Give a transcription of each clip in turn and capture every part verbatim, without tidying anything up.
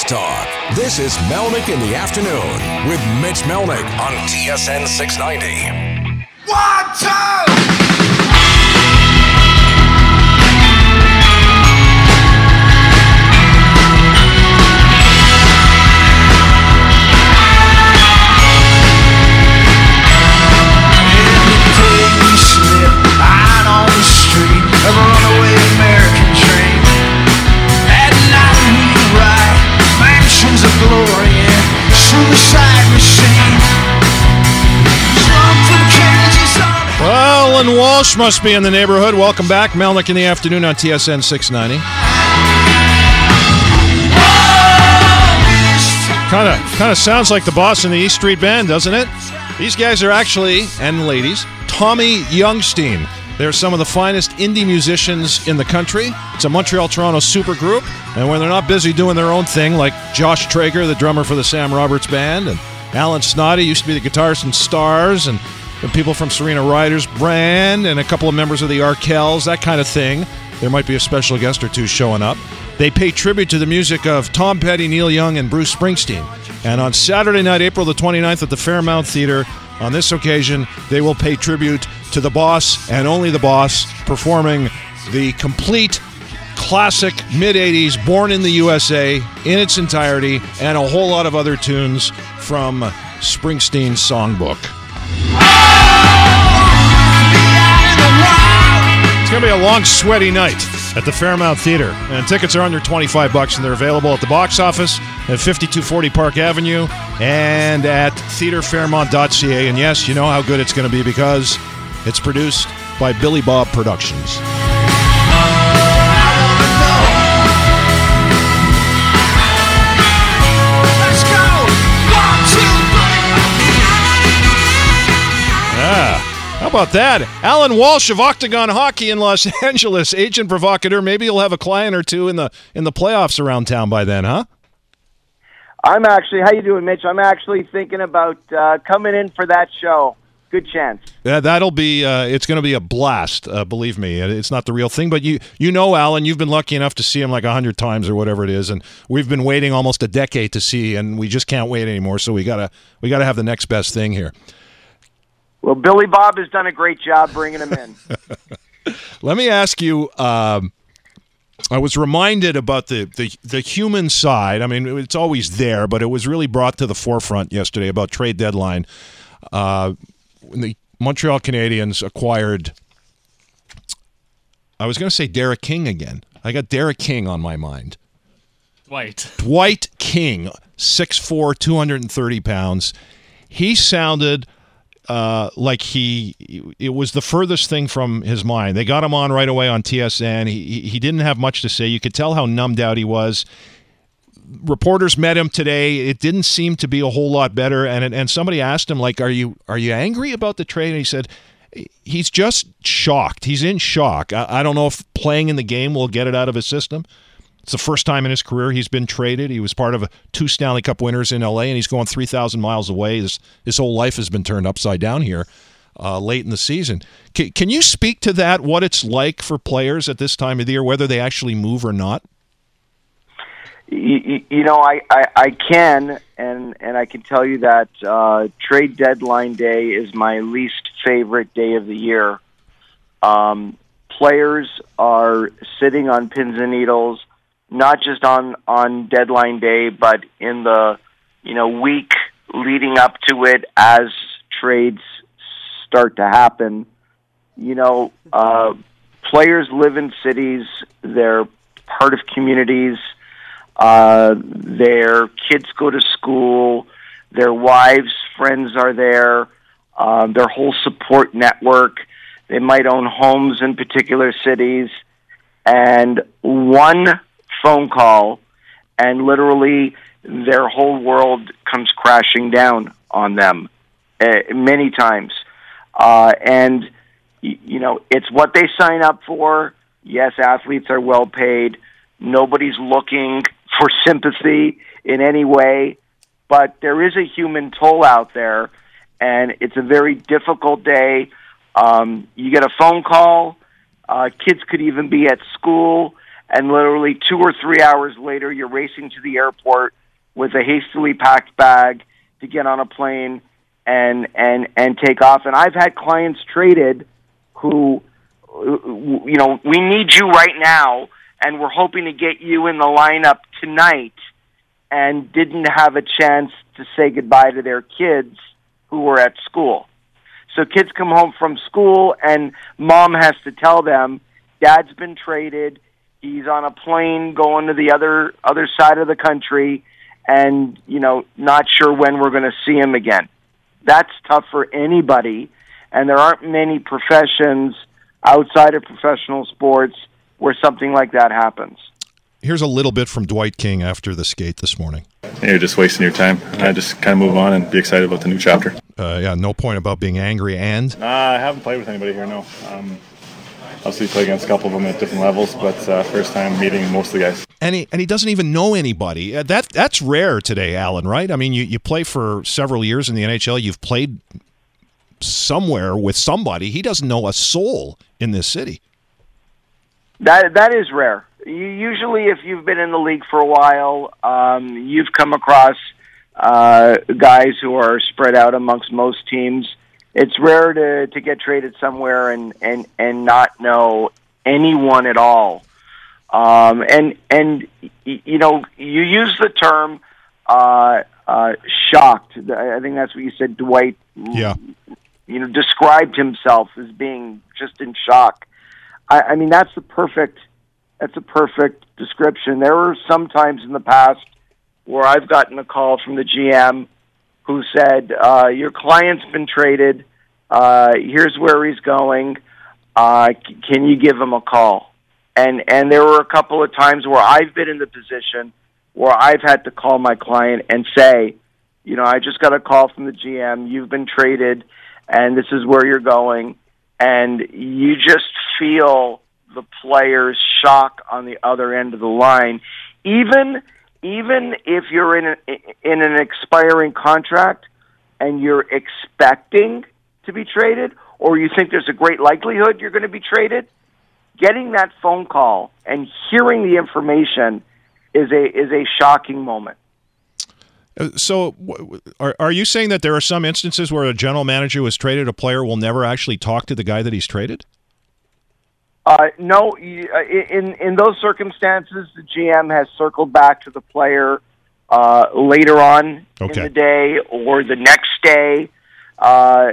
Talk. This is Melnick in the Afternoon with Mitch Melnick on T S N six ninety. One, two! Well, Alan Walsh must be in the neighborhood. Welcome back. Melnick in the Afternoon on T S N six ninety. Kind of kind of sounds like the boss in the East Street Band, doesn't it? These guys are actually, and ladies, Tommy Youngstein. They're some of the finest indie musicians in the country. It's a Montreal-Toronto supergroup, and when they're not busy doing their own thing, like Josh Traeger, the drummer for the Sam Roberts Band, and Alan Snoddy used to be the guitarist in Stars, and the people from Serena Ryder's Brand, and a couple of members of the Arkells, that kind of thing. There might be a special guest or two showing up. They pay tribute to the music of Tom Petty, Neil Young, and Bruce Springsteen. And on Saturday night, April the twenty-ninth at the Fairmount Theatre, on this occasion, they will pay tribute to the boss, and only the boss, performing the complete classic mid-eighties Born in the U S A in its entirety, and a whole lot of other tunes from Springsteen's songbook. It's going to be a long, sweaty night at the Fairmount Theatre, and tickets are under twenty-five bucks, and they're available at the box office at fifty-two forty Park Avenue and at theatre fairmont dot c a. And yes, you know how good it's going to be because it's produced by Billy Bob Productions. Ah, how about that? Alan Walsh of Octagon Hockey in Los Angeles, agent provocateur. Maybe you'll have a client or two in the in the playoffs around town by then, huh? I'm actually, how you doing, Mitch? I'm actually thinking about uh, coming in for that show. Good chance. Yeah, that'll be, uh, it's going to be a blast, uh, believe me. It's not the real thing, but you you know Alan, you've been lucky enough to see him like a hundred times or whatever it is, and we've been waiting almost a decade to see, and we just can't wait anymore, so we gotta we gotta have the next best thing here. Well, Billy Bob has done a great job bringing him in. Let me ask you, um, I was reminded about the, the, the human side. I mean, it's always there, but it was really brought to the forefront yesterday about trade deadline. Uh, when the Montreal Canadiens acquired, I was going to say Derek King again. I got Derek King on my mind. Dwight. Dwight King, six foot four, two hundred thirty pounds. He sounded... Uh, like he, it was the furthest thing from his mind. They got him on right away on T S N. He he didn't have much to say. You could tell how numbed out he was. Reporters met him today. It didn't seem to be a whole lot better. And and somebody asked him, like, "Are you are you angry about the trade?" And he said, "He's just shocked. He's in shock. I, I don't know if playing in the game will get it out of his system." It's the first time in his career he's been traded. He was part of a, two Stanley Cup winners in L A, and he's going three thousand miles away. His, his whole life has been turned upside down here uh, late in the season. Can, can you speak to that, what it's like for players at this time of the year, whether they actually move or not? You, you know, I, I, I can, and, and I can tell you that uh, trade deadline day is my least favorite day of the year. Um, players are sitting on pins and needles, not just on, on deadline day, but in the, you know, week leading up to it as trades start to happen. You know, uh, players live in cities, they're part of communities, uh, their kids go to school, their wives, friends are there, uh, their whole support network. They might own homes in particular cities, and one phone call, and literally their whole world comes crashing down on them uh, many times. Uh, and, y- you know, it's what they sign up for. Yes, athletes are well paid. Nobody's looking for sympathy in any way, but there is a human toll out there, and it's a very difficult day. Um, you get a phone call. Uh, kids could even be at school, and literally two or three hours later, you're racing to the airport with a hastily packed bag to get on a plane and and and take off. And I've had clients traded who, you know, we need you right now, and we're hoping to get you in the lineup tonight, and didn't have a chance to say goodbye to their kids who were at school. So kids come home from school, and mom has to tell them, Dad's been traded, he's on a plane going to the other other side of the country, and, you know, not sure when we're going to see him again. That's tough for anybody, and there aren't many professions outside of professional sports where something like that happens. Here's a little bit from Dwight King after the skate this morning. You're just wasting your time. I just kind of move on and be excited about the new chapter. Uh, yeah, no point about being angry and? Uh, I haven't played with anybody here, no. Um, obviously played against a couple of them at different levels, but uh, first time meeting most of the guys. And he, and he doesn't even know anybody. Uh, that That's rare today, Alan, right? I mean, you, you play for several years in the N H L. You've played somewhere with somebody. He doesn't know a soul in this city. That That is rare. You, usually, if you've been in the league for a while, um, you've come across uh, guys who are spread out amongst most teams. It's rare to, to get traded somewhere and, and, and not know anyone at all. Um, and, and you know, you use the term uh, uh, shocked. I think that's what you said, Dwight. Yeah. You know, described himself as being just in shock. I, I mean, that's the perfect, that's a perfect description. There were some times in the past where I've gotten a call from the G M who said, uh, your client's been traded, uh, here's where he's going, uh, c- can you give him a call? And and there were a couple of times where I've been in the position where I've had to call my client and say, you know, I just got a call from the G M, you've been traded, and this is where you're going. And you just feel the player's shock on the other end of the line. Even even if you're in, a, in an expiring contract and you're expecting to be traded, or you think there's a great likelihood you're going to be traded, getting that phone call and hearing the information is a is a shocking moment. So are are you saying that there are some instances where a general manager who has traded a player will never actually talk to the guy that he's traded? Uh, no, in in those circumstances, the G M has circled back to the player uh, later on okay. in the day or the next day. Uh,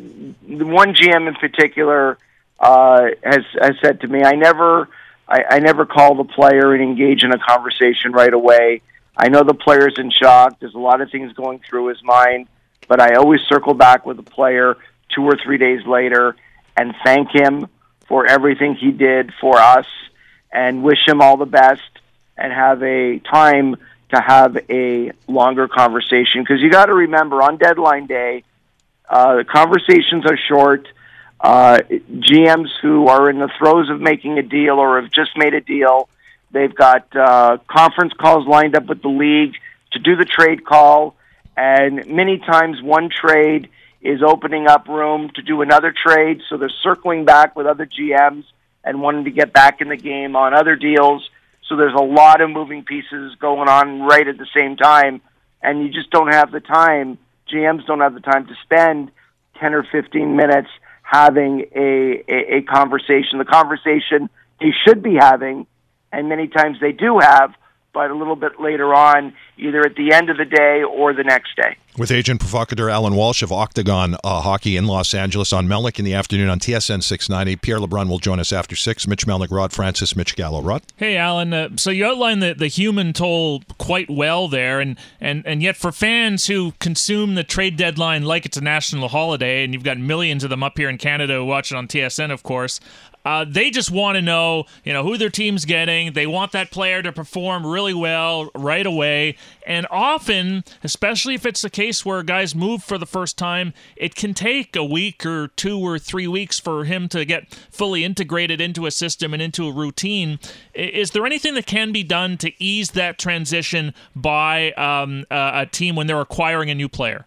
the one G M in particular uh, has has said to me, "I never, I, I never call the player and engage in a conversation right away. I know the player's in shock. There's a lot of things going through his mind, but I always circle back with the player two or three days later and thank him for everything he did for us and wish him all the best and have a time to have a longer conversation." Because you got to remember, on deadline day, uh, the conversations are short. Uh, G Ms who are in the throes of making a deal or have just made a deal, they've got uh, conference calls lined up with the league to do the trade call, and many times one trade is opening up room to do another trade, so they're circling back with other G Ms and wanting to get back in the game on other deals. So there's a lot of moving pieces going on right at the same time, and you just don't have the time. G Ms don't have the time to spend ten or fifteen minutes having a, a, a conversation. The conversation they should be having, and many times they do have, but a little bit later on, either at the end of the day or the next day. With agent provocateur Alan Walsh of Octagon uh, Hockey in Los Angeles on Melnick in the afternoon on T S N six ninety. Pierre LeBrun will join us after six. Mitch Melnick, Rod Francis, Mitch Gallo. Rod? Hey, Alan. Uh, so you outlined the, the human toll quite well there, and, and, and yet for fans who consume the trade deadline like it's a national holiday, and you've got millions of them up here in Canada who watch it on T S N, of course, Uh, they just want to know, you know, who their team's getting. They want that player to perform really well right away. And often, especially if it's a case where guys move for the first time, it can take a week or two or three weeks for him to get fully integrated into a system and into a routine. Is there anything that can be done to ease that transition by um, a, a team when they're acquiring a new player?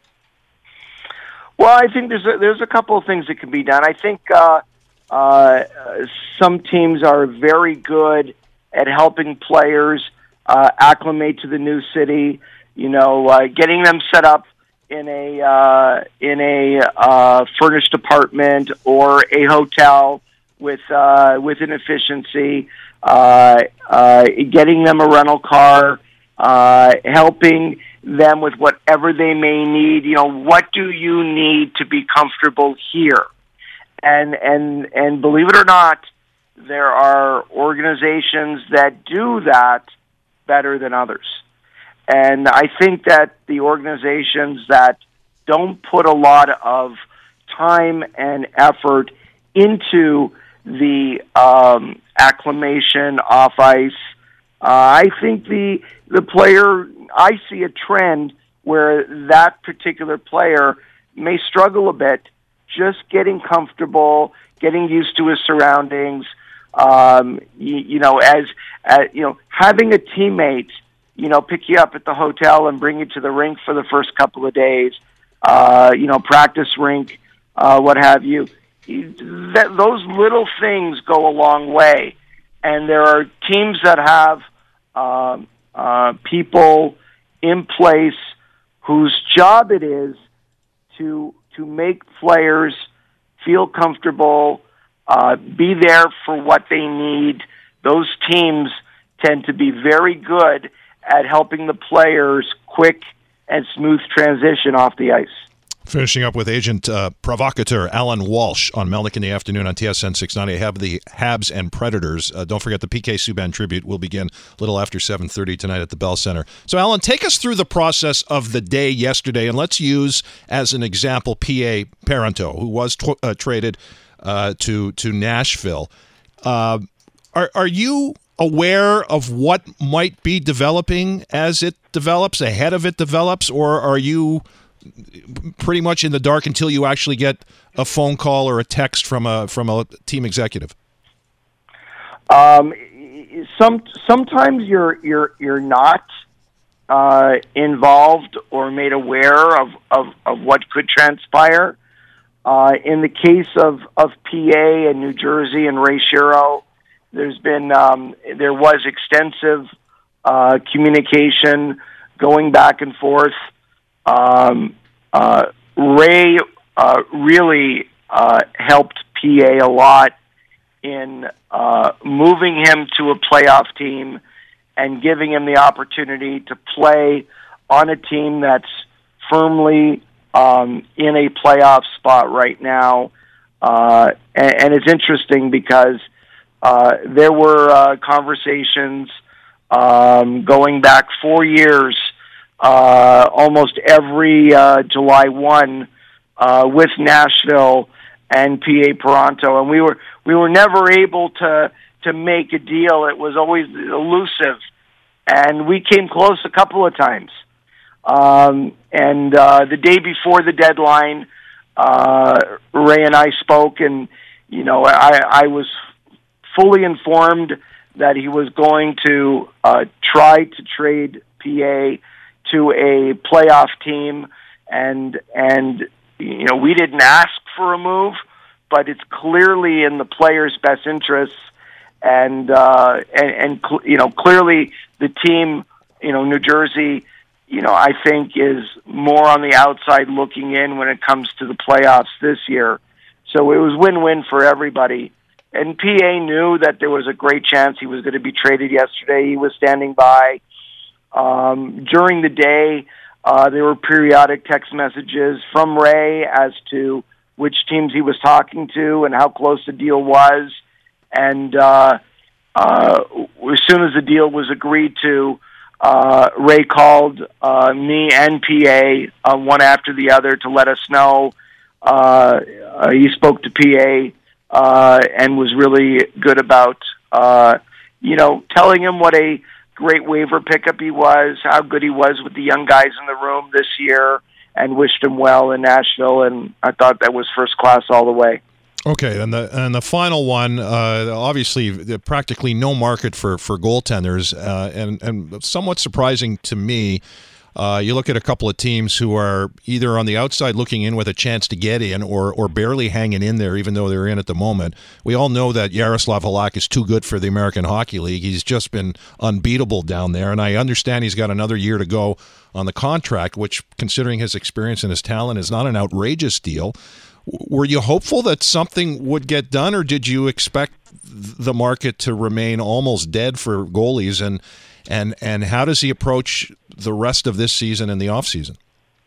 Well, I think there's a, there's a couple of things that can be done. I think uh, uh, some teams are very good at helping players uh, acclimate to the new city, you know, uh, getting them set up in a uh, in a uh, furnished apartment or a hotel with uh, with an efficiency, uh, uh, getting them a rental car, uh, helping them with whatever they may need. You know, what do you need to be comfortable here? And and and believe it or not, there are organizations that do that better than others. And I think that the organizations that don't put a lot of time and effort into the um, acclimation off ice, uh, I think the the player, I see a trend where that particular player may struggle a bit just getting comfortable, getting used to his surroundings. Um, you, you know, as, as you know, having a teammate, you know, pick you up at the hotel and bring you to the rink for the first couple of days, uh, you know, practice rink, uh, what have you. That, those little things go a long way. And there are teams that have um, uh, people in place whose job it is to to make players feel comfortable, uh, be there for what they need. Those teams tend to be very good at helping the players quick and smooth transition off the ice. Finishing up with agent uh, provocateur Alan Walsh on Melnick in the afternoon on T S N six ninety. I have the Habs and Predators. Uh, don't forget the P K Subban tribute will begin a little after seven thirty tonight at the Bell Center. So, Alan, take us through the process of the day yesterday, and let's use as an example P A Parenteau, who was tw- uh, traded uh, to to Nashville. Uh, are are you aware of what might be developing as it develops, ahead of it develops, or are you pretty much in the dark until you actually get a phone call or a text from a from a team executive? Um, some sometimes you're you're you're not uh, involved or made aware of, of, of what could transpire. Uh, in the case of, of P A and New Jersey and Ray Shero, there's been um, there was extensive uh, communication going back and forth. Um, uh, Ray uh, really uh, helped P A a lot in uh, moving him to a playoff team and giving him the opportunity to play on a team that's firmly um, in a playoff spot right now. Uh, and, and it's interesting because uh, there were uh, conversations um, going back four years Uh, almost every uh, July first uh, with Nashville and P A Parenteau, and we were we were never able to to make a deal. It was always elusive, and we came close a couple of times. Um, and uh, the day before the deadline, uh, Ray and I spoke, and you know I, I was fully informed that he was going to uh, try to trade P A to a playoff team, and and you know we didn't ask for a move, but it's clearly in the players' best interests, and uh, and, and cl- you know clearly the team, you know New Jersey, you know I think is more on the outside looking in when it comes to the playoffs this year, so it was win-win for everybody. And P A knew that there was a great chance he was going to be traded yesterday. He was standing by. Um, during the day, uh, there were periodic text messages from Ray as to which teams he was talking to and how close the deal was. And uh, uh, as soon as the deal was agreed to, uh, Ray called uh, me and P A uh, one after the other to let us know. Uh, uh, he spoke to P A uh, and was really good about, uh, you know, telling him what a great waiver pickup he was, how good he was with the young guys in the room this year, and wished him well in Nashville, and I thought that was first class all the way. Okay, and the and the final one, uh, obviously practically no market for, for goaltenders, uh, and, and somewhat surprising to me. Uh, you look at a couple of teams who are either on the outside looking in with a chance to get in or or barely hanging in there, even though they're in at the moment. We all know that Yaroslav Halak is too good for the American Hockey League. He's just been unbeatable down there, and I understand he's got another year to go on the contract, which, considering his experience and his talent, is not an outrageous deal. Were you hopeful that something would get done, or did you expect the market to remain almost dead for goalies? And and and how does he approach the rest of this season and the off season?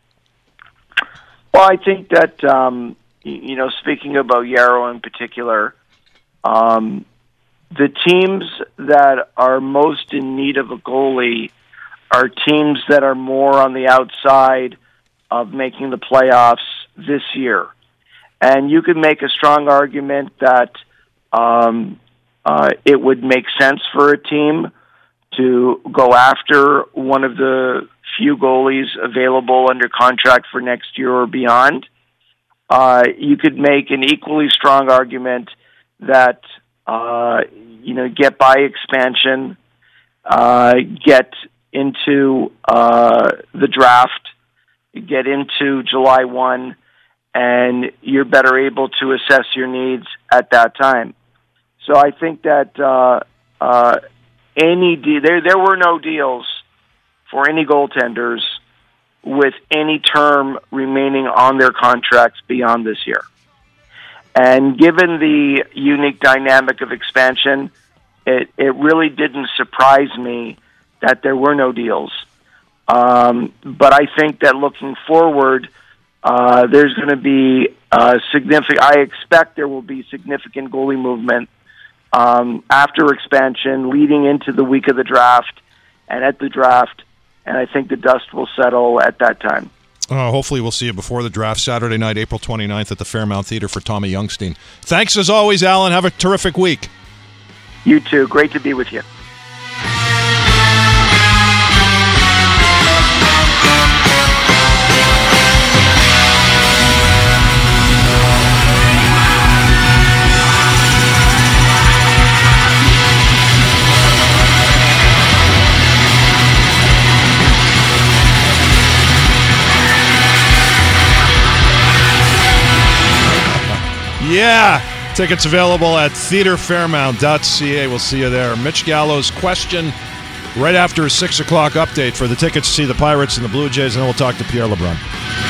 Well, I think that um, you know, speaking about Yarrow in particular, um, the teams that are most in need of a goalie are teams that are more on the outside of making the playoffs this year. And you could make a strong argument that um, uh, it would make sense for a team to go after one of the few goalies available under contract for next year or beyond. Uh, you could make an equally strong argument that, uh, you know, get by expansion, uh, get into uh, the draft, get into July first, and you're better able to assess your needs at that time. So I think that uh, uh, any de- there there were no deals for any goaltenders with any term remaining on their contracts beyond this year. And given the unique dynamic of expansion, it, it really didn't surprise me that there were no deals. Um, but I think that looking forward, uh, there's going to be uh, significant. I expect there will be significant goalie movement um, after expansion, leading into the week of the draft and at the draft. And I think the dust will settle at that time. Uh, hopefully we'll see you before the draft Saturday night, April twenty-ninth at the Fairmount Theatre for Tommy Youngstein. Thanks as always, Alan. Have a terrific week. You too. Great to be with you. Yeah, tickets available at theatre fairmount dot c a. We'll see you there. Mitch Gallo's question right after a six o'clock update for the tickets to see the Pirates and the Blue Jays, and then we'll talk to Pierre LeBrun.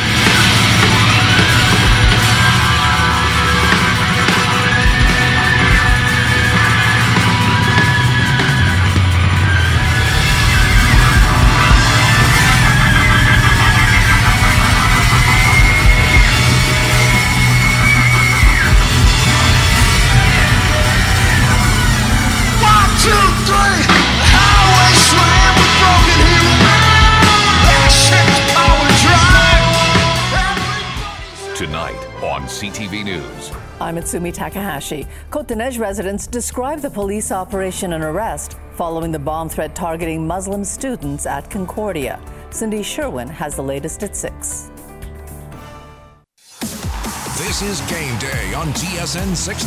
C T V News. I'm Itsumi Takahashi. Côte-de-Neige residents describe the police operation and arrest following the bomb threat targeting Muslim students at Concordia. Cindy Sherwin has the latest at six. This is Game Day on T S N six.